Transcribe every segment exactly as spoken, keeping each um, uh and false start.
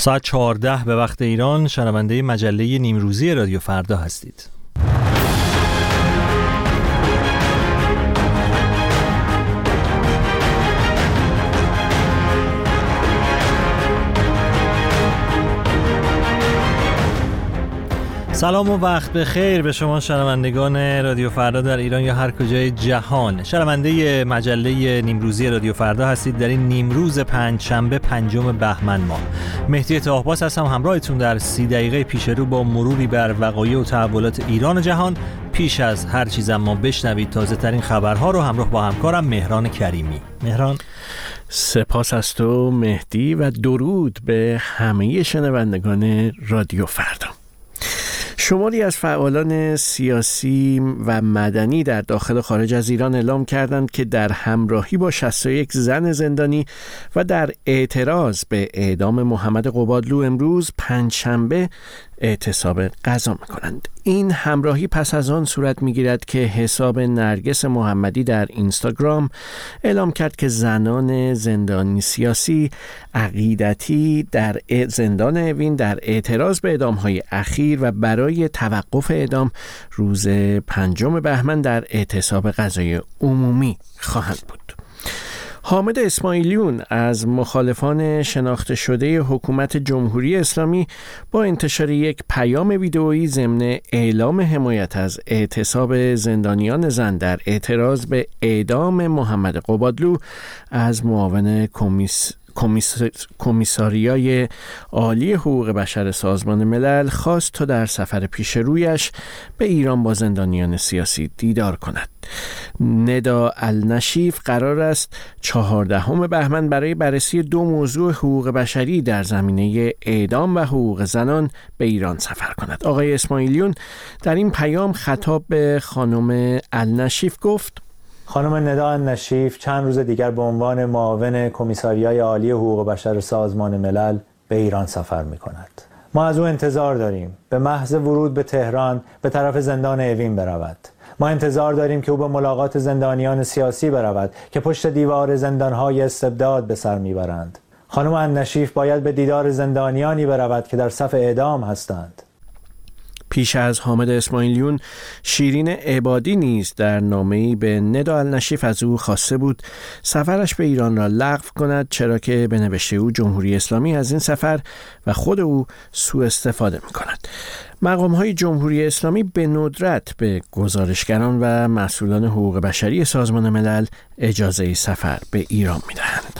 ساعت چهارده به وقت ایران شنونده مجله نیمروزی رادیو فردا هستید. سلام و وقت بخیر به شما شنوندگان رادیو فردا در ایران یا هر کجای جهان. شنونده مجله نیمروزی رادیو فردا هستید در این نیمروز پنجشنبه پنجم بهمن ماه. مهدی طاهباس هستم همراهتون در سی دقیقه پیش رو با مروری بر وقایع و تحولات ایران و جهان. پیش از هر چیز اما بشنوید تازه ترین خبرها رو همراه با همکارم مهران کریمی. مهران، سپاس از تو مهدی و درود به همه شنوندگان رادیو فردا. شماری از فعالان سیاسی و مدنی در داخل و خارج از ایران اعلام کردند که در همراهی با شصت و یک زن زندانی و در اعتراض به اعدام محمد قبادلو امروز پنجشنبه اعتصاب غذا می‌کنند. این همراهی پس از آن صورت می‌گیرد که حساب نرگس محمدی در اینستاگرام اعلام کرد که زنان زندانی سیاسی عقیدتی در زندان اوین در اعتراض به اعدام‌های اخیر و برای توقف اعدام روز پنجم بهمن در اعتصاب غذای عمومی خواهند بود. حامد اسماعیلیون از مخالفان شناخته شده حکومت جمهوری اسلامی با انتشار یک پیام ویدئویی ضمن اعلام حمایت از اعتصاب زندانیان زن در اعتراض به اعدام محمد قبادلو از معاون کمیس کمیس... کمیساریای عالی حقوق بشر سازمان ملل خواست تا در سفر پیش رویش به ایران با زندانیان سیاسی دیدار کند. ندا النشیف قرار است چهاردهم بهمن برای بررسی دو موضوع حقوق بشری در زمینه اعدام و حقوق زنان به ایران سفر کند. آقای اسماعیلیون در این پیام خطاب به خانم النشیف گفت: خانم ندا النشیف چند روز دیگر به عنوان معاون کمیساریای عالی حقوق بشر سازمان ملل به ایران سفر می کند. ما از او انتظار داریم به محض ورود به تهران به طرف زندان اوین برود. ما انتظار داریم که او به ملاقات زندانیان سیاسی برود که پشت دیوار زندانهای استبداد به سر میبرند. خانم النشیف باید به دیدار زندانیانی برود که در صف اعدام هستند. پیش از حامد اسماعیلیون، شیرین عبادی نیز در نامه‌ای به ندا النشیف از او خواسته بود سفرش به ایران را لغو کند، چرا که به نوشته او جمهوری اسلامی از این سفر و خود او سوء استفاده می‌کند. مقام‌های جمهوری اسلامی به ندرت به گزارشگران و مسئولان حقوق بشری سازمان ملل اجازه سفر به ایران می‌دهند.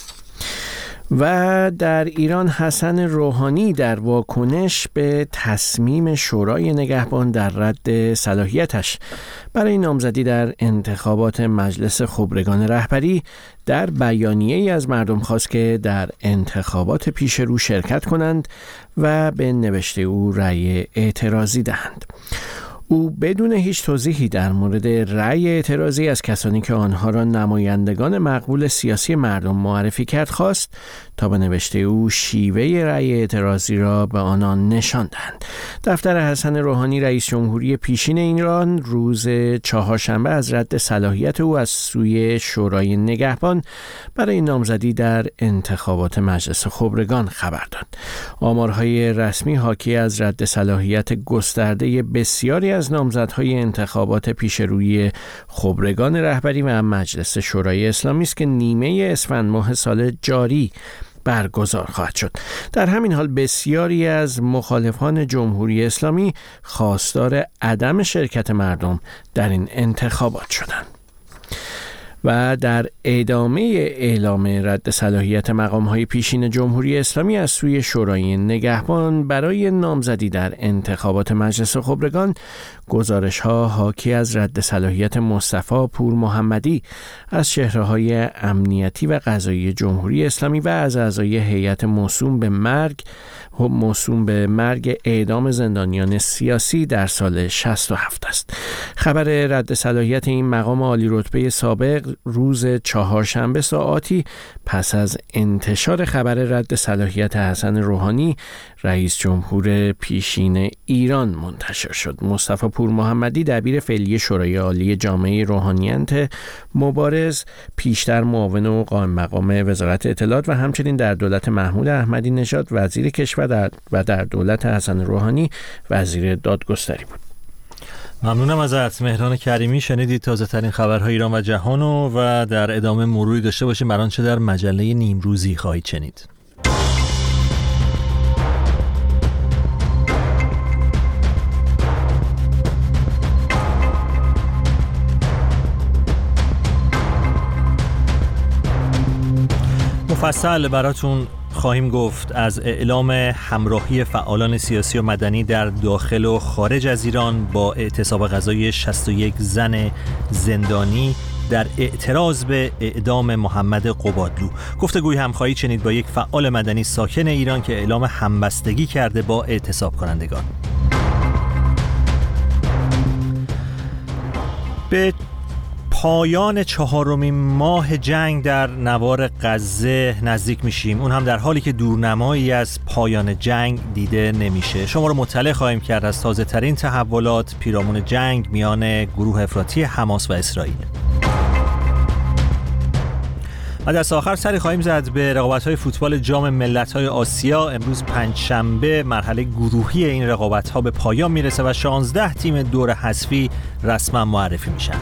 و در ایران حسن روحانی در واکنش به تصمیم شورای نگهبان در رد صلاحیتش برای نامزدی در انتخابات مجلس خبرگان رهبری در بیانیه‌ای از مردم خواست که در انتخابات پیش رو شرکت کنند و به نوشته او رأی اعتراضی دهند. او بدون هیچ توضیحی در مورد رأی اعتراضی از کسانی که آنها را نمایندگان مقبول سیاسی مردم معرفی کرد خواست تا به نوشته او شیوه رأی اعتراضی را به آنان نشان دهند. دفتر حسن روحانی رئیس جمهوری پیشین ایران روز چهارشنبه از رد صلاحیت او از سوی شورای نگهبان برای نامزدی در انتخابات مجلس خبرگان خبر داد. آمارهای رسمی حاکی از رد صلاحیت گسترده بسیاری از نامزدهای انتخابات پیشروی خبرگان رهبری و مجلس شورای اسلامی است که نیمه اسفند ماه سال جاری برگزار خواهد شد. در همین حال بسیاری از مخالفان جمهوری اسلامی خواستار عدم شرکت مردم در این انتخابات شدند. و در ادامه اعلام رد صلاحیت مقام‌های پیشین جمهوری اسلامی از سوی شورای نگهبان برای نامزدی در انتخابات مجلس خبرگان، گزارش‌ها حاکی از رد صلاحیت مصطفی پور محمدی از چهره‌های امنیتی و قضایی جمهوری اسلامی و از اعضای هیئت موسوم به مرگ موسوم به مرگ اعدام زندانیان سیاسی در سال شصت و هفت است. خبر رد صلاحیت این مقام عالی رتبه سابق روز چهارشنبه ساعاتی پس از انتشار خبر رد صلاحیت حسن روحانی رئیس جمهور پیشین ایران منتشر شد. مصطفی پور محمدی دبیر فعلی شورای عالی جامعه روحانیت مبارز، پیشتر معاون و قائم مقام وزارت اطلاعات و همچنین در دولت محمود احمدی نژاد وزیر کشور و در دولت حسن روحانی وزیر دادگستری بود. ممنونم ازت مهران کریمی. شنیدید تازه ترین خبرهای ایران و جهانو و در ادامه مروری داشته باشیم بر آنچه در مجله نیمروزی خواهید شنید. مفصل براتون خواهیم گفت از اعلام همراهی فعالان سیاسی و مدنی در داخل و خارج از ایران با اعتصاب غذای شصت و یک زن زندانی در اعتراض به اعدام محمد قبادلو. گفتگوی هم خواهید شنید با یک فعال مدنی ساکن ایران که اعلام همبستگی کرده با اعتصاب کنندگان. به پایان چهارمین ماه جنگ در نوار غزه نزدیک میشیم، اون هم در حالی که دورنمایی از پایان جنگ دیده نمیشه. شما رو مطلع خواهیم کرد از تازه ترین تحولات پیرامون جنگ میان گروه افراطی حماس و اسرائیل. و دست آخر سری خواهیم زد به رقابت‌های فوتبال جام ملت‌های آسیا. امروز پنجشنبه مرحله گروهی این رقابت‌ها به پایان میرسه و شانزده تیم دور حذفی رسما معرفی میشن.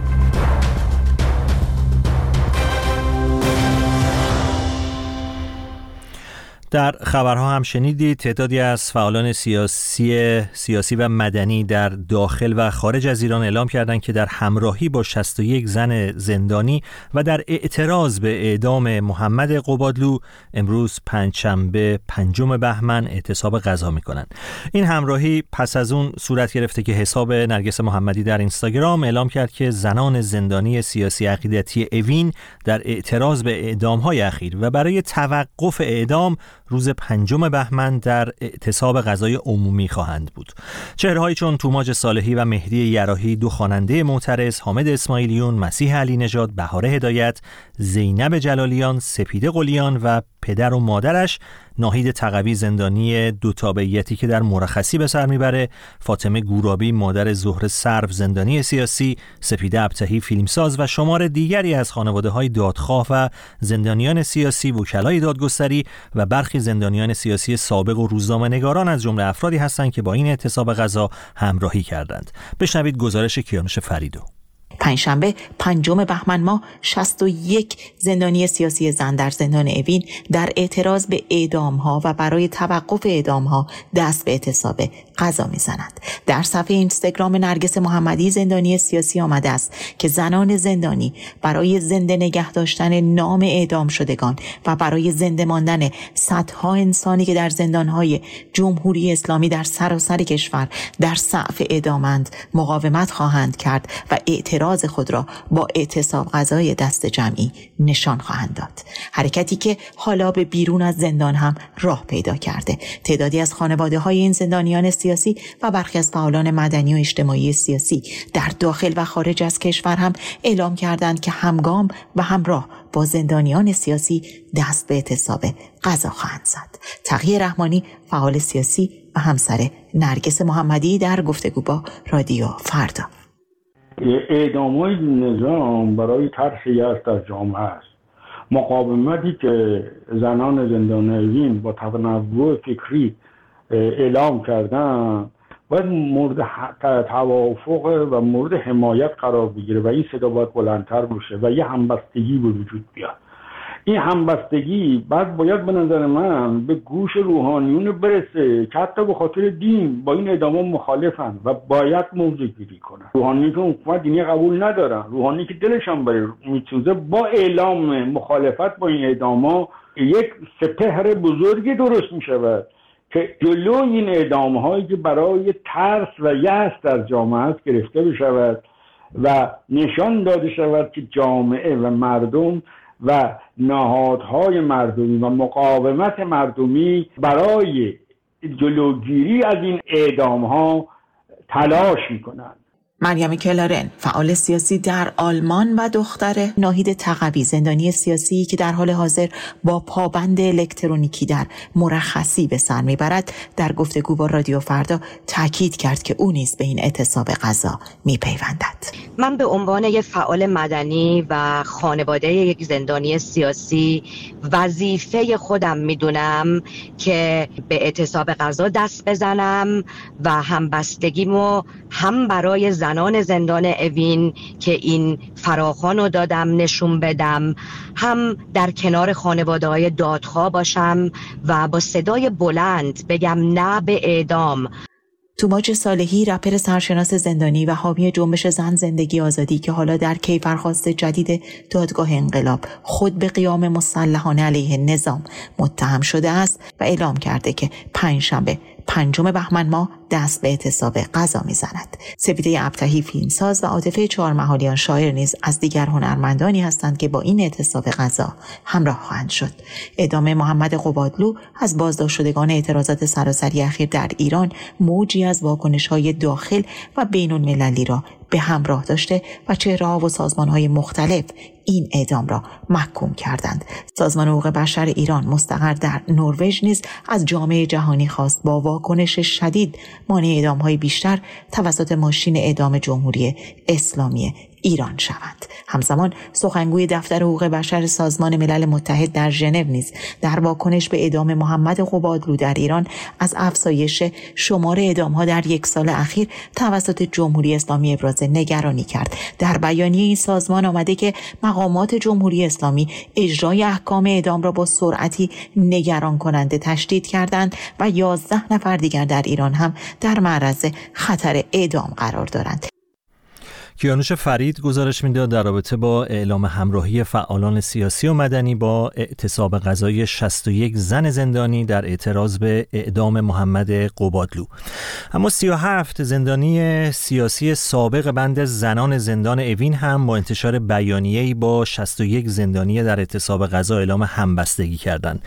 در خبرها هم شنیدید تعدادی از فعالان سیاسی سیاسی و مدنی در داخل و خارج از ایران اعلام کردند که در همراهی با شصت و یک زن زندانی و در اعتراض به اعدام محمد قبادلو امروز پنجشنبه پنجم بهمن اعتصاب غذا میکنند. این همراهی پس از اون صورت گرفته که حساب نرگس محمدی در اینستاگرام اعلام کرد که زنان زندانی سیاسی عقیدتی اوین در اعتراض به اعدام‌های اخیر و برای توقف اعدام روز پنجم بهمن در اعتصاب غذای عمومی خواهند بود. چهره‌هایی چون توماج صالحی و مهدی یراحی، دو خواننده معترض، حامد اسماعیلیون، مسیح علی نژاد، بهاره هدایت، زینب جلالیان، سپیده قلیان و پدر و مادرش، ناهید تقوی زندانی دو تابعیتی که در مرخصی به سر میبره، فاطمه گورابی مادر زهره سرو زندانی سیاسی، سپیده ابتهی فیلمساز و شمار دیگری از خانواده‌های دادخواه و زندانیان سیاسی، وکلای دادگستری و برخی زندانیان سیاسی سابق و روزنامه‌نگاران از جمله افرادی هستند که با این اعتصاب غذا همراهی کردند. بشنوید گزارش کیانوش فریدو. پنجشنبه پنجم بهمن ماه شصت و یک زندانی سیاسی زن در زندان اوین در اعتراض به اعدام‌ها و برای توقف اعدام‌ها دست به اعتصاب غذا می‌زنند. در صفحه اینستاگرام نرگس محمدی زندانی سیاسی آمده است که زنان زندانی برای زنده نگه داشتن نام اعدام شدگان و برای زنده ماندن صدها انسانی که در زندان‌های جمهوری اسلامی در سراسر کشور در صف اعدامند مقاومت خواهند کرد و اعتراض خود را با اعتصاب غذای دست جمعی نشان خواهند داد. حرکتی که حالا به بیرون از زندان هم راه پیدا کرده. تعدادی از خانواده‌های این زندانیان سیاسی و برخی از فعالان مدنی و اجتماعی سیاسی در داخل و خارج از کشور هم اعلام کردند که همگام و همراه با زندانیان سیاسی دست به اعتصاب غذا خواهند زد. تقی رحمانی فعال سیاسی و همسر نرگس محمدی در گفتگو با رادیو فردا: اعدام‌های نظام برای طرح یأس در جامعه است. مقاومتی که زنان زندان اوین با تنوع فکری اعلام کردن باید مورد توافق و مورد حمایت قرار بگیره و این صدا باید بلندتر بشه و یه همبستگی به وجود بیاد. این همبستگی بعد باید به نظر من به گوش روحانیون برسه که حتی به خاطر دین با این اعدام مخالفن و باید موضع گیری کنن. روحانی که حکومت دینی قبول ندارن، روحانی که دلشان بره میسوزه، با اعلام مخالفت با این اعدام یک سپهر بزرگی درست میشود که جلو این اعدام هایی که برای ترس و یأس در جامعه است گرفته بشود و نشان داده شود که جامعه و مردم و نهادهای مردمی و مقاومت مردمی برای جلوگیری از این اعدام ها تلاش میکنند. مریم کلارن، فعال سیاسی در آلمان و دختر ناهید تقوی، زندانی سیاسی که در حال حاضر با پابند الکترونیکی در مرخصی به سر میبرد، در گفتگو با رادیو فردا تاکید کرد که او نیز به این اعتصاب غذا میپیوندد. من به عنوان یک فعال مدنی و خانواده یک زندانی سیاسی وظیفه خودم میدونم که به اعتصاب غذا دست بزنم و همبستگیمو هم برای زنان زندان اوین که این فراخوان رو دادم نشون بدم، هم در کنار خانواده‌های دادخواه باشم و با صدای بلند بگم نه به اعدام. توماج صالحی، رپر سرشناس زندانی و حامی جنبش زن زندگی آزادی که حالا در کیفرخواست جدید دادگاه انقلاب خود به قیام مسلحانه علیه نظام متهم شده است و اعلام کرده که پنجشنبه پنجم بهمن ماه دست به اعتصاب غذا میزند. سپیده ابتهی فیلمساز و عاطفه چهارمحالیان شاعر نیز از دیگر هنرمندانی هستند که با این اعتصاب غذا همراه خواهند شد. اعدام محمد قبادلو از بازداشت شدگان اعتراضات سراسری اخیر در ایران موجی از واکنش‌های داخل و بین المللی را به همراه داشته و چهره‌ها و سازمان‌های مختلف این اعدام را محکوم کردند. سازمان حقوق بشر ایران مستقر در نروژ نیز از جامعه جهانی خواست با واکنش شدید مانع اعدام‌های بیشتر توسط ماشین اعدام جمهوری اسلامی ایران شوند. همزمان سخنگوی دفتر حقوق بشر سازمان ملل متحد در ژنو نیز در واکنش به اعدام محمد قبادلو در ایران از افزایش شمار اعدام‌ها در یک سال اخیر توسط جمهوری اسلامی ابراز نگرانی کرد. در بیانیه این سازمان آمده که مقامات جمهوری اسلامی اجرای احکام اعدام را با سرعتی نگران کننده تشدید کردند و یازده نفر دیگر در ایران هم در معرض خطر اعدام قرار دارند. کیانوش فرید گزارش میداد در رابطه با اعلام همراهی فعالان سیاسی و مدنی با اعتصاب غذای شصت و یک زن زندانی در اعتراض به اعدام محمد قبادلو. اما سی و هفت زندانی سیاسی سابق بند زنان زندان اوین هم با انتشار بیانیه‌ای با شصت و یک زندانی در اعتصاب غذا اعلام همبستگی کردند.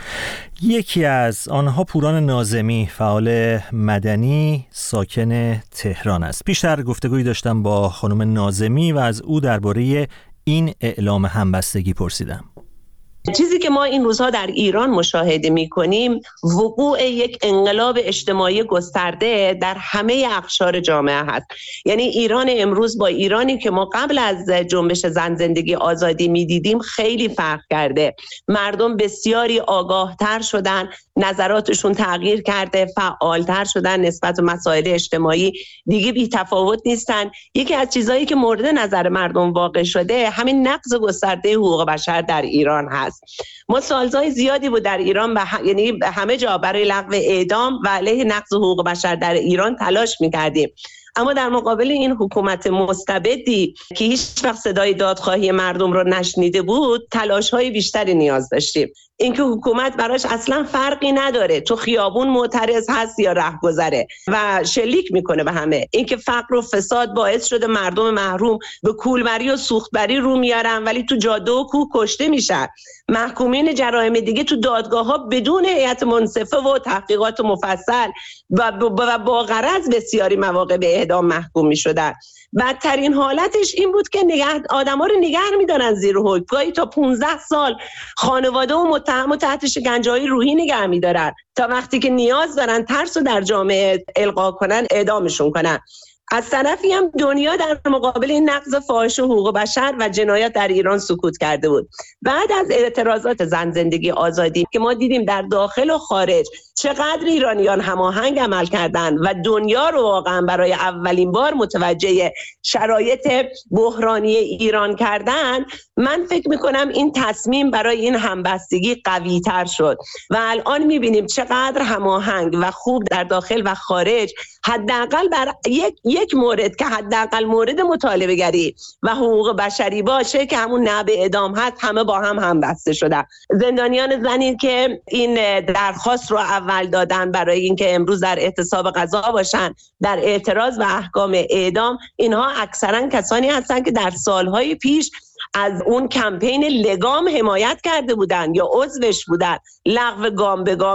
یکی از آنها پوران ناظمی، فعال مدنی ساکن تهران است. پیشتر گفتگویی داشتم با خانم ناظمی و از او درباره این اعلام همبستگی پرسیدم. چیزی که ما این روزها در ایران مشاهده می‌کنیم وقوع یک انقلاب اجتماعی گسترده در همه اقشار جامعه هست. یعنی ایران امروز با ایرانی که ما قبل از جنبش زن زندگی آزادی می‌دیدیم خیلی فرق کرده. مردم بسیاری آگاه‌تر شدن، نظراتشون تغییر کرده، فعالتر شدن نسبت به مسائل اجتماعی، دیگه بی تفاوت نیستن. یکی از چیزایی که مورد نظر مردم واقع شده همین نقض گسترده حقوق بشر در ایران هست. ما سالهای زیادی بود در ایران به ه... یعنی همه جا برای لغو اعدام و علیه نقض حقوق بشر در ایران تلاش می‌کردیم. اما در مقابل این حکومت مستبدی که هیچ وقت صدای دادخواهی مردم رو نشنیده بود، تلاش‌های بیشتری نیاز داشتیم. اینکه حکومت براش اصلا فرقی نداره تو خیابون معترض هست یا رهگذره و شلیک میکنه به همه. اینکه فقر و فساد باعث شده مردم محروم به کولبری و سوختبری رو میارن ولی تو جاده و کوه کشته میشن. محکومین جرایم دیگه تو دادگاه‌ها بدون هیئت منصفه و تحقیقات مفصل و با غرض بسیاری مواقع به اعدام محکوم میشدن. بدترین حالتش این بود که نگه آدما رو نگه می‌دارن زیر حکم، گاهی تا پانزده سال خانواده و متهم تحت شکنجه‌های روحی نگه می‌دارن تا وقتی که نیاز دارن ترس رو در جامعه القا کنن اعدامشون کنن. از طرفی هم دنیا در مقابل این نقض فاحش حقوق بشر و جنایات در ایران سکوت کرده بود. بعد از اعتراضات زن زندگی آزادی که ما دیدیم در داخل و خارج چقدر ایرانیان هماهنگ عمل کردند و دنیا رو واقعا برای اولین بار متوجه شرایط بحرانی ایران کردن، من فکر میکنم این تصمیم برای این همبستگی قوی تر شد و الان میبینیم چقدر هماهنگ و خوب در داخل و خارج، حداقل بر یک یک مورد که حداقل مورد مطالبه گری و حقوق بشری باشه که همون نبع اعدام هست، همه با هم همبسته شدن. زندانیان زنی که این درخواست رو اول دادن برای اینکه امروز در اعتصاب غذا باشن در اعتراض به احکام اعدام، اینها اکثرا کسانی هستند که در سالهای پیش از اون کمپین لگام حمایت کرده بودن یا عضوش بودن، لغو گام به گام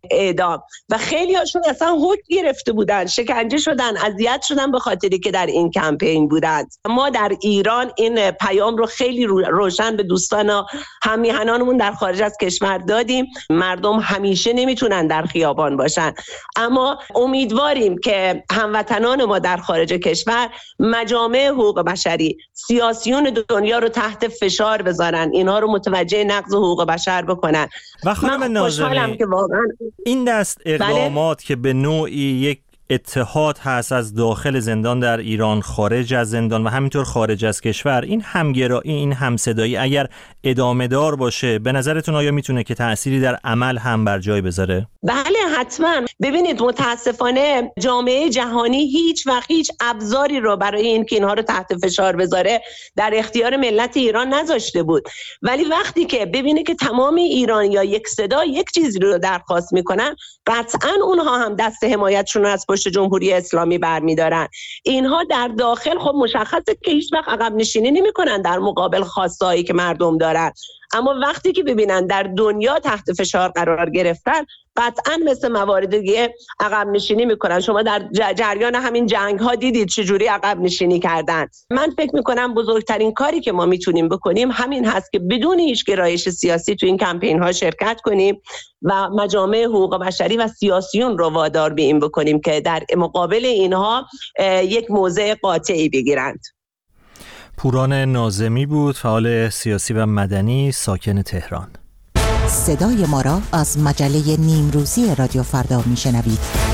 اعدام و خیلی هاشون اصلا حکم گرفته بودن، شکنجه شدن، اذیت شدن به خاطری که در این کمپین بودند. ما در ایران این پیام رو خیلی روشن به دوستان همیهنانمون در خارج از کشور دادیم. مردم همیشه نمیتونن در خیابان باشن، اما امیدواریم که هموطنان ما در خارج کشور مجامع حقوق بشری، سیاسیون دنیا رو تحت فشار بذارن، اینها رو متوجه نقض حقوق بشر بکنن. و خانم ناظمی، که واقعا این دست اقدامات بله؟ که به نوعی یک اتحاد هست از داخل زندان در ایران، خارج از زندان و همینطور خارج از کشور، این همگرایی، این همصدایی اگر ادامه دار باشه، به نظرتون آیا میتونه که تأثیری در عمل هم بر جای بذاره؟ بله حتما. ببینید متاسفانه جامعه جهانی هیچ وقت هیچ ابزاری رو برای این که اینها رو تحت فشار بذاره در اختیار ملت ایران نذاشته بود، ولی وقتی که ببینه که تمام ایران یا یک صدا یک چیزی رو درخواست میکنن، قطعا اونها هم دست حمایتشون رو از پشت جمهوری اسلامی برمیدارن. اینها در داخل خب مشخصه که هیچ وقت عقب نشینی نمیکنن در مقابل خواستهایی که مردم دارن، اما وقتی که ببینن در دنیا تحت فشار قرار گرفتن، قطعا مثل موارد دیگه عقب نشینی میکنن. شما در جریان همین جنگ ها دیدید چجوری عقب نشینی کردن. من فکر میکنم بزرگترین کاری که ما میتونیم بکنیم همین هست که بدون هیچ گرایش سیاسی تو این کمپین ها شرکت کنیم و مجامع حقوق بشری و سیاسیون رو وادار به این بکنیم که در مقابل اینها یک موضع قاطعی بگیرند. پوران ناظمی بود، فعال سیاسی و مدنی ساکن تهران. صدای ما را از مجله نیمروزی رادیو فردا میشنوید.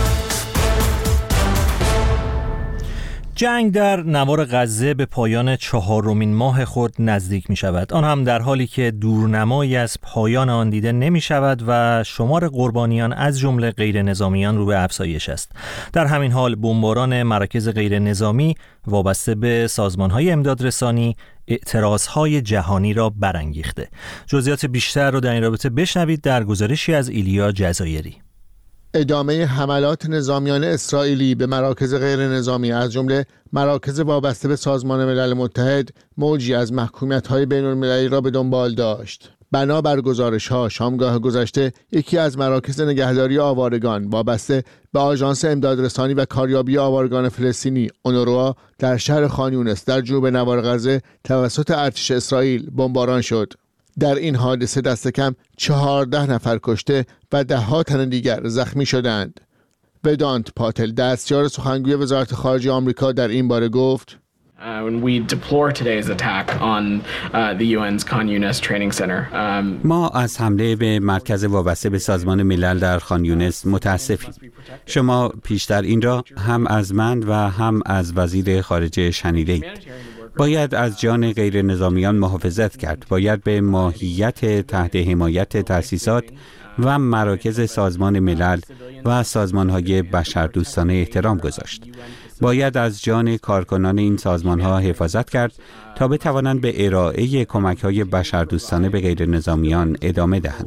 جنگ در نوار غزه به پایان چهارمین ماه خود نزدیک می شود، آن هم در حالی که دورنمایی از پایان آن دیده نمی شود و شمار قربانیان از جمله غیر نظامیان رو به افزایش است. در همین حال بمباران مراکز غیر نظامی وابسته به سازمان‌های امدادرسانی اعتراضهای جهانی را برانگیخته. جزئیات بیشتر رو در این رابطه بشنوید در گزارشی از ایلیا جزایری. ادامه حملات نظامیان اسرائیلی به مراکز غیر نظامی از جمله مراکز وابسته به سازمان ملل متحد موجی از محکومیت‌های بین‌المللی را به دنبال داشت. بنابر گزارش‌ها شامگاه گذشته یکی از مراکز نگهداری آوارگان وابسته به آژانس امدادرسانی و کاریابی آوارگان فلسطینی اونروا در شهر خان یونس در جنوب نوار غزه توسط ارتش اسرائیل بمباران شد. در این حادثه دست کم چهارده نفر کشته و ده ها تن دیگر زخمی شدند. ودانت پاتل، دستیار سخنگوی وزارت خارجه آمریکا، در این باره گفت: ما از حمله به مرکز وابسته به سازمان ملل در خان یونس متاسفیم. شما پیشتر این را هم از من و هم از وزیر خارجه شنیدید. باید از جان غیر نظامیان محافظت کرد. باید به ماهیت تحت حمایت تأسیسات و مراکز سازمان ملل و سازمان‌های بشردوستانه احترام گذاشت. باید از جان کارکنان این سازمان‌ها حفاظت کرد تا بتوانند به ارائه کمک‌های بشردوستانه به غیر نظامیان ادامه دهند.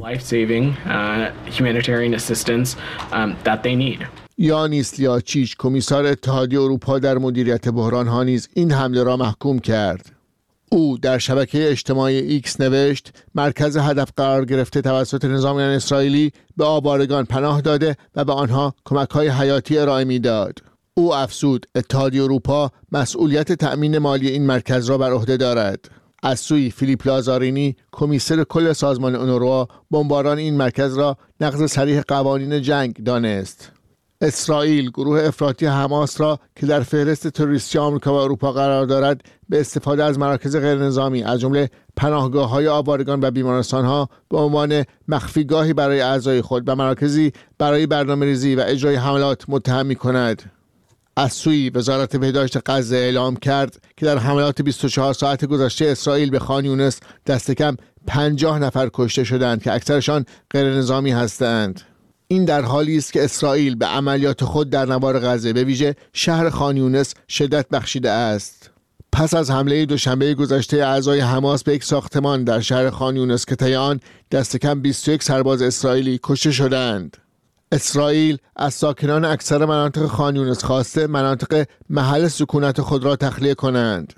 یانیس لیاچیچ، کمیسار اتحادیه اروپا در مدیریت بحران‌ها، نیز این حمله را محکوم کرد. او در شبکه اجتماعی ایکس نوشت: مرکز هدف قرار گرفته توسط نظامیان اسرائیلی به آوارگان پناه داده و به آنها کمک‌های حیاتی ارائه می‌داد. او افزود اتحادیه اروپا مسئولیت تأمین مالی این مرکز را بر عهده دارد. از سوی فیلیپ لازارینی، کمیسر کل سازمان اونروا، بمباران این مرکز را نقض صریح قوانین جنگ دانست. اسرائیل گروه افراطی حماس را که در فهرست تروریستی آمریکا و اروپا قرار دارد به استفاده از مراکز غیر نظامی از جمله پناهگاه‌های آوارگان و بیمارستان‌ها به عنوان مخفیگاهی برای اعضای خود و مراکزی برای برنامه‌ریزی و اجرای حملات متهم می‌کند. از سوی وزارت بهداشت غزه اعلام کرد که در حملات بیست و چهار ساعت گذشته اسرائیل به خان یونس دست کم پنجاه نفر کشته شدند که اکثرشان غیر نظامی هستند. این در حالی است که اسرائیل به عملیات خود در نوار غزه به ویژه شهر خان یونس شدت بخشیده است. پس از حمله دوشنبه گذشته اعضای حماس به یک ساختمان در شهر خان یونس که طی آن دست کم بیست و یک سرباز اسرائیلی کشته شدند. اسرائیل از ساکنان اکثر مناطق خان یونس خواسته مناطق محل سکونت خود را تخلیه کنند.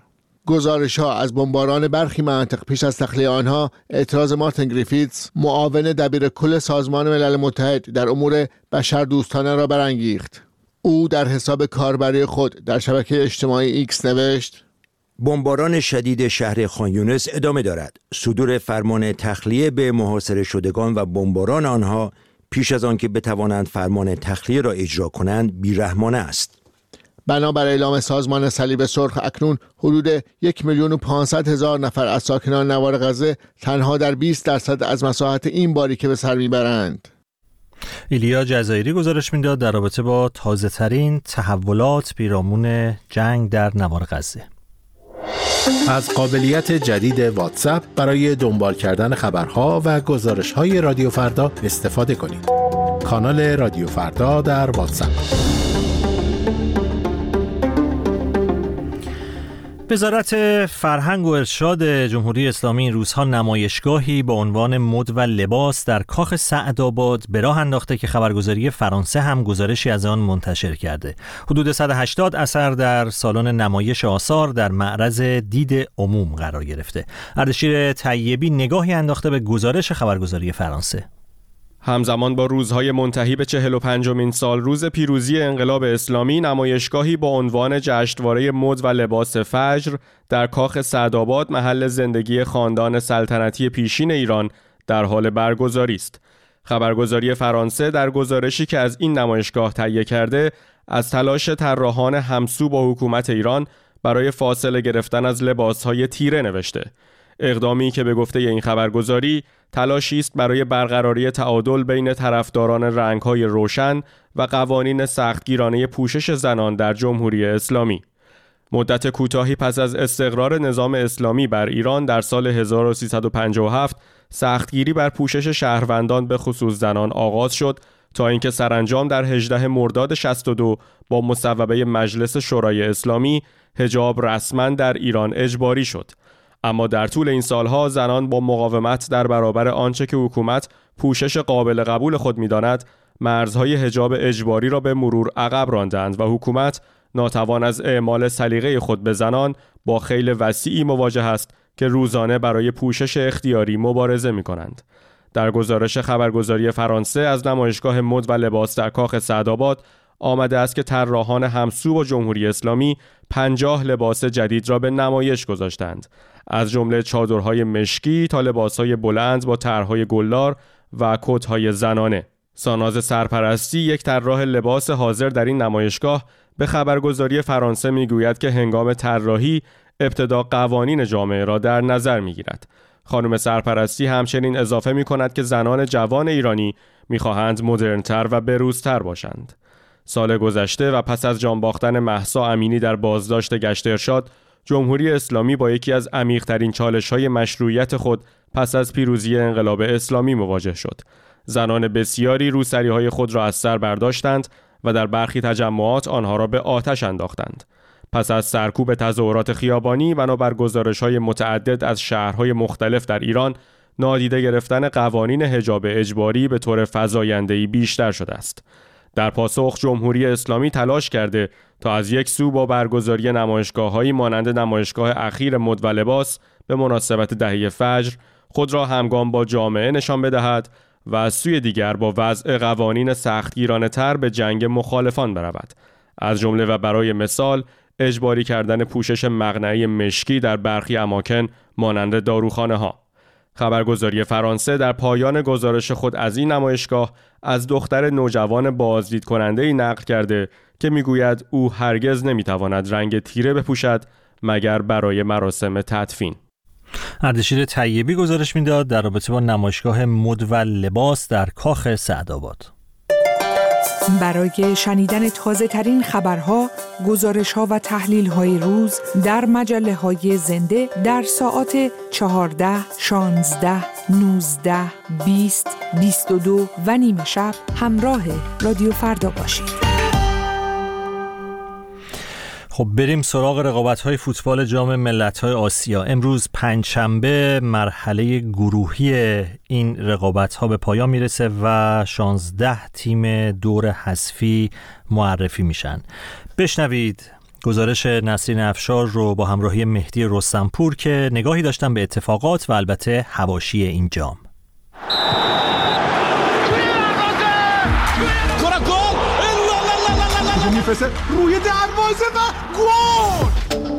گزارش‌ها از بمباران برخی مناطق پیش از تخلیه آنها، اعتراض مارتین گریفیتس، معاون دبیر کل سازمان ملل متحد در امور بشردوستانه را برانگیخت. او در حساب کاربری خود در شبکه اجتماعی ایکس نوشت: بمباران شدید شهر خان یونس ادامه دارد. صدور فرمان تخلیه به محاصره شدگان و بمباران آنها پیش از آن که بتوانند فرمان تخلیه را اجرا کنند بیرحمانه است. بنابر اعلام سازمان صلیب سرخ اکنون حدود یک میلیون و پانصد هزار نفر از ساکنان نوار غزه تنها در بیست درصد از مساحت این باریکه به سر میبرند. ایلیا جزایری گزارش میداد در رابطه با تازه ترین تحولات پیرامون جنگ در نوار غزه. از قابلیت جدید واتساپ برای دنبال کردن خبرها و گزارش‌های رادیو فردا استفاده کنید. کانال رادیو فردا در واتساپ. وزارت فرهنگ و ارشاد جمهوری اسلامی این روزها نمایشگاهی با عنوان مد و لباس در کاخ سعدآباد به راه انداخته که خبرگزاری فرانسه هم گزارشی از آن منتشر کرده. حدود صد و هشتاد اثر در سالن نمایش آثار در معرض دید عموم قرار گرفته. اردشیر طیبی نگاهی انداخته به گزارش خبرگزاری فرانسه. همزمان با روزهای منتهی به چهل و پنجمین سال روز پیروزی انقلاب اسلامی، نمایشگاهی با عنوان جشنواره مد و لباس فجر در کاخ سعدآباد محل زندگی خاندان سلطنتی پیشین ایران در حال برگزاری است. خبرگزاری فرانسه در گزارشی که از این نمایشگاه تهیه کرده، از تلاش طراحان همسو با حکومت ایران برای فاصله گرفتن از لباسهای تیره نوشته. اقدامی که به گفته این خبرگزاری تلاشی است برای برقراری تعادل بین طرفداران رنگ‌های روشن و قوانین سختگیرانه پوشش زنان در جمهوری اسلامی. مدت کوتاهی پس از استقرار نظام اسلامی بر ایران در سال هزار و سیصد و پنجاه و هفت، سختگیری بر پوشش شهروندان به خصوص زنان آغاز شد تا اینکه سرانجام در هجدهم مرداد شصت و دو با مصوبه مجلس شورای اسلامی حجاب رسما در ایران اجباری شد. اما در طول این سالها زنان با مقاومت در برابر آنچه که حکومت پوشش قابل قبول خود می‌داند، مرزهای حجاب اجباری را به مرور عقب راندند و حکومت ناتوان از اعمال سلیقه خود به زنان با خیل وسیعی مواجه است که روزانه برای پوشش اختیاری مبارزه می‌کنند. در گزارش خبرگزاری فرانسه از نمایشگاه مد و لباس در کاخ سعدآباد آمده است که طراحان همسو با جمهوری اسلامی پنجاه لباس جدید را به نمایش گذاشتند، از جمله چادرهای مشکی تا لباسهای بلند با طرحهای گلدار و کتهای زنانه. ساناز سرپرستی، یک طراح لباس حاضر در این نمایشگاه، به خبرگزاری فرانسه میگوید که هنگام طراحی ابتدا قوانین جامعه را در نظر میگیرد. خانم سرپرستی همچنین اضافه میکند که زنان جوان ایرانی میخواهند مدرن‌تر و بروزتر باشند. سال گذشته و پس از جان باختن مهسا امینی در بازداشت گشت ارشاد، جمهوری اسلامی با یکی از عمیق‌ترین چالش‌های مشروعیت خود پس از پیروزی انقلاب اسلامی مواجه شد. زنان بسیاری روسری‌های خود را از سر برداشتند و در برخی تجمعات آنها را به آتش انداختند. پس از سرکوب تظاهرات خیابانی، بنابر گزارش‌های متعدد از شهرهای مختلف در ایران، نادیده گرفتن قوانین حجاب اجباری به طور فزاینده‌ای بیشتر شده است. در پاسخ، جمهوری اسلامی تلاش کرده تا از یک سو با برگزاری نمایشگاه‌هایی مانند نمایشگاه اخیر مد و لباس به مناسبت دهه فجر خود را همگام با جامعه نشان بدهد و از سوی دیگر با وضع قوانین سختگیرانه‌تر به جنگ مخالفان برود. از جمله و برای مثال اجباری کردن پوشش مقنعه مشکی در برخی اماکن مانند داروخانه‌ها. خبرگزاری فرانسه در پایان گزارش خود از این نمایشگاه از دختر نوجوان بازدید کننده‌ای نقل کرده که میگوید او هرگز نمیتواند رنگ تیره بپوشد مگر برای مراسم تدفین. اردشیر طیبی گزارش میداد در رابطه با نمایشگاه مد و لباس در کاخ سعدآباد. برای شنیدن تازه ترین خبرها، گزارش ها و تحلیل های روز در مجله های زنده در ساعات چهارده، شانزده، نوزده، بیست، بیست و دو و نیمه شب همراه رادیو فردا باشید. خب بریم سراغ رقابت‌های فوتبال جام ملت‌های آسیا. امروز پنجشنبه مرحله گروهی این رقابت‌ها به پایان میرسه و شانزده تیم دور حذفی معرفی میشن. بشنوید گزارش نسرین افشار رو با همراهی مهدی رستمپور که نگاهی داشتن به اتفاقات و البته حواشی این جام. روی دروازه و گل!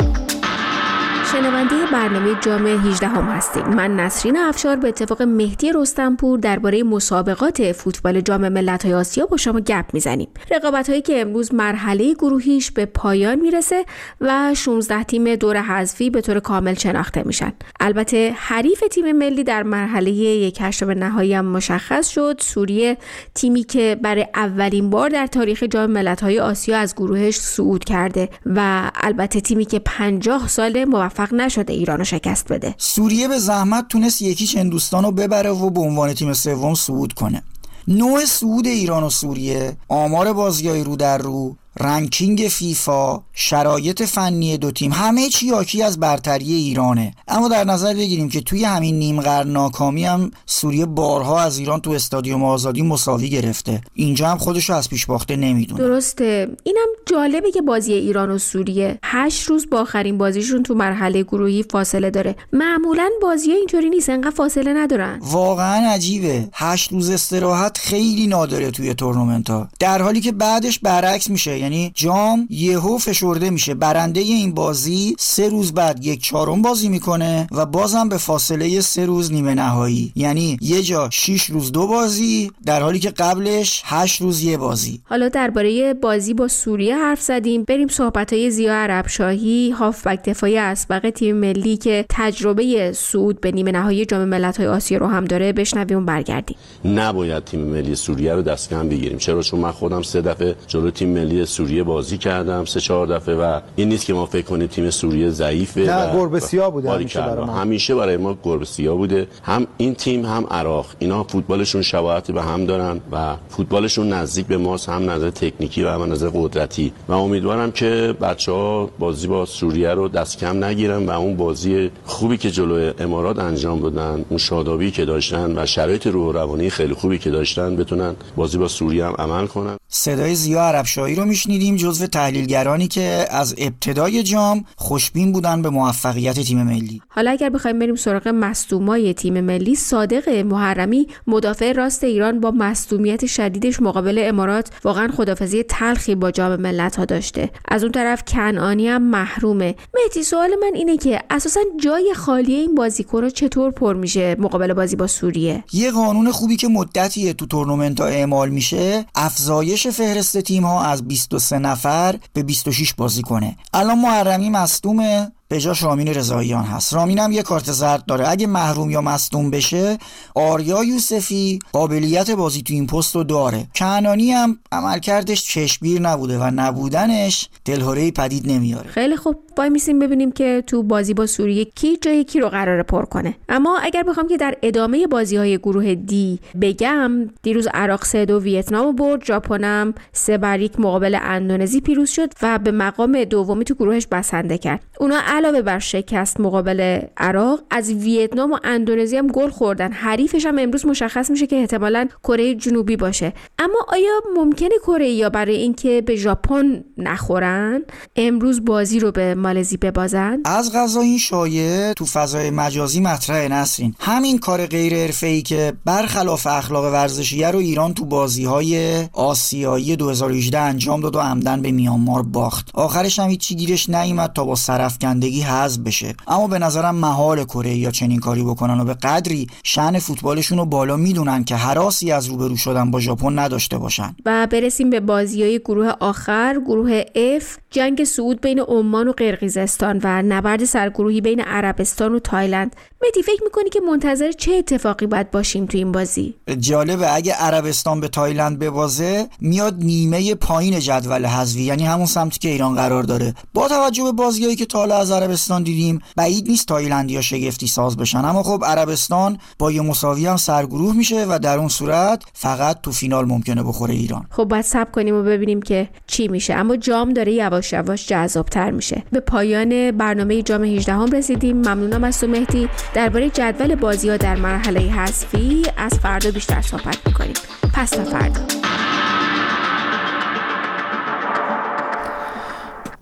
شنونده برنامه جام هجدهم هستیم. من نسرین افشار به اتفاق مهدی رستمپور درباره مسابقات فوتبال جام ملت‌های آسیا با شما گپ میزنیم. رقابت‌هایی که امروز مرحله گروهیش به پایان میرسه و شانزده تیم دور حذفی به طور کامل شناخته میشن. البته حریف تیم ملی در مرحله یک هشتم نهایی هم مشخص شد. سوریه، تیمی که برای اولین بار در تاریخ جام ملت‌های آسیا از گروهش صعود کرده و البته تیمی که پنجاه سال موفق نشده ایرانو شکست بده. سوریه به زحمت تونست یکیچ هندوستانو ببره و به عنوان تیم سوم صعود کنه. نوع صعود ایران و سوریه، آمار بازیای رو در رو، رنکینگ فیفا، شرایط فنی دو تیم، همه چی حاکی از برتری ایرانه. اما در نظر بگیریم که توی همین نیم قرن ناکامی هم سوریه بارها از ایران تو استادیوم آزادی مساوی گرفته. اینجا هم خودشو از پیش باخته نمیدونه. درسته. اینم جالبه که بازی ایران و سوریه هشت روز با آخرین بازیشون تو مرحله گروهی فاصله داره. معمولاً بازی‌ها اینطوری نیست، انقدر فاصله ندارن. واقعاً عجیبه. هشت روز استراحت خیلی نادره توی تورنمنت‌ها. در حالی که بعدش برعکس میشه. یعنی جام یهو فشرده میشه. برنده این بازی سه روز بعد یک چهارم بازی میکنه و بازم به فاصله سه روز نیمه نهایی. یعنی یه جا شش روز دو بازی در حالی که قبلش هشت روز یه بازی. حالا درباره بازی با سوریه حرف زدیم. بریم صحبت‌های زیا عربشاهی، هافبک دفاعی اسبق تیم ملی که تجربه صعود به نیمه نهایی جام ملت‌های آسیا رو هم داره بشنویم و برگردیم. نباید تیم ملی سوریه رو دست کم بگیریم. چرا؟ چون من خودم سه دفعه جلوی تیم ملی سوریه بازی کردم، سه چهار دفعه، و این نیست که ما فکر کنیم تیم سوریه ضعیفه. نه، گربه سیاه بوده همیشه برای ما. همیشه برای ما گربه سیاه بوده. هم این تیم هم عراق، اینا فوتبالشون شباهت به هم دارن و فوتبالشون نزدیک به ماست، هم نظر تکنیکی و هم نظر قدرتی، و امیدوارم که بچه‌ها بازی با سوریه رو دست کم نگیرن و اون بازی خوبی که جلوی امارات انجام دادن، اون شادابی که داشتن و شرایط روح و روانی خیلی خوبی که داشتن، بتونن بازی با سوریه هم عمل کنن. صدای زیا عربشاهی رو میشنیدیم، جزو تحلیلگرانی که از ابتدای جام خوشبین بودن به موفقیت تیم ملی. حالا اگر بخوایم بریم سراغ مصدومای تیم ملی، صادق محرمی مدافع راست ایران با مصدومیت شدیدش مقابل امارات واقعا خدافظی تلخی با جام ملت‌ها داشته. از اون طرف کنعانی هم محرومه. مهدی، سوال من اینه که اساسا جای خالی این بازیکن‌ها چطور پر میشه مقابل بازی با سوریه؟ یه قانون خوبی که مدتیه تو تورنمنت‌ها اعمال میشه، افزایش فهرست تیم‌ها از بیست و سه نفر به بیست و شش بازی کنه. الان محرمی مصدومه، به جاش رامین رضاییان هست. رامین هم یه کارت زرد داره. اگه محروم یا مصدوم بشه، آریا یوسفی قابلیت بازی تو این پست رو داره. کنعانی هم عملکردش چشمگیر نبوده و نبودنش دلهره‌ای پدید نمیاره. خیلی خوب، وای میسیم ببینیم که تو بازی با سوریه کی جای کی رو قراره پر کنه. اما اگر بخوام که در ادامه بازی‌های گروه دی بگم، دیروز عراق سه دو ویتنام برد، ژاپن هم سه بر یک مقابل اندونزی پیروز شد و به مقام دومی تو گروهش بسنده کرد. اونا علاوه بر شکست مقابل عراق، از ویتنام و اندونزی هم گل خوردن. حریفش هم امروز مشخص میشه که احتمالاً کره جنوبی باشه. اما آیا ممکنه کره‌ای‌ها برای اینکه به ژاپن نخورن امروز بازی رو به مالزی ببازن؟ از قضا این شایعه تو فضای مجازی مطرحه نسرین. همین کار غیر حرفه‌ای که برخلاف اخلاق ورزشیه رو ایران تو بازی‌های آسیایی دو هزار و هجده انجام داد و عمدن به میانمار باخت. آخرش هم هیچ گیرش نیومد تا با سرافکندگی حذف بشه. اما به نظرم محال کره‌ای‌ها چنین کاری بکنن و به قدری شأن فوتبالشون رو بالا میدونن که هراسی از روبرو شدن با ژاپن نداشته باشن. و برسیم به بازی‌های گروه آخر، گروه F، جنگ صعود بین عمان و قرقیزستان و نبرد سرگروهی بین عربستان و تایلند. مهدی، فکر میکنی که منتظر چه اتفاقی باید باشیم تو این بازی؟ جالبه، اگه عربستان به تایلند ببازه میاد نیمه پایین جدول حذفی، یعنی همون سمتی که ایران قرار داره. با توجه به بازیایی که تا حالا از عربستان دیدیم، بعید نیست تایلندیا شگفتی ساز بشن. اما خب عربستان با یه مساوی هم سرگروه میشه و در اون صورت فقط تو فینال ممکنه بخوره ایران. خب باید صبر کنیم و ببینیم که چی میشه. اما جام داره یواش یواش جذاب‌تر میشه. به پایان برنامه جام هجدهم رسیدیم. ممنونم از تو مهدی. درباره جدول بازی‌ها در مرحله حذفی از فردا بیشتر صحبت می‌کنیم. پس تا فردا.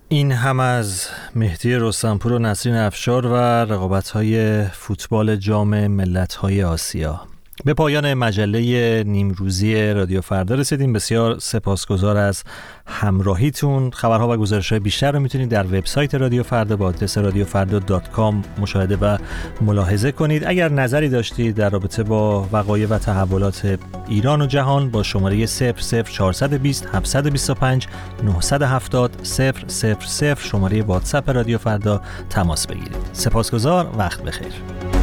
این هم از مهدی رستمپور و نسرین افشار و رقابت‌های فوتبال جام ملت‌های آسیا. به پایان مجله نیمروزی رادیو فردا رسیدیم. بسیار سپاسگزار از همراهیتون. خبرها و گزارش‌های بیشتر رو میتونید در وبسایت رادیو فردا با آدرس رادیو فردا دات کام مشاهده و ملاحظه کنید. اگر نظری داشتید در رابطه با وقایع و تحولات ایران و جهان با شماره صفر صفر چهارصد و بیست هفتصد و بیست و پنج نهصد و هفتاد صفر صفر صفر شماره واتساپ رادیو فردا تماس بگیرید. سپاسگزار، وقت بخیر.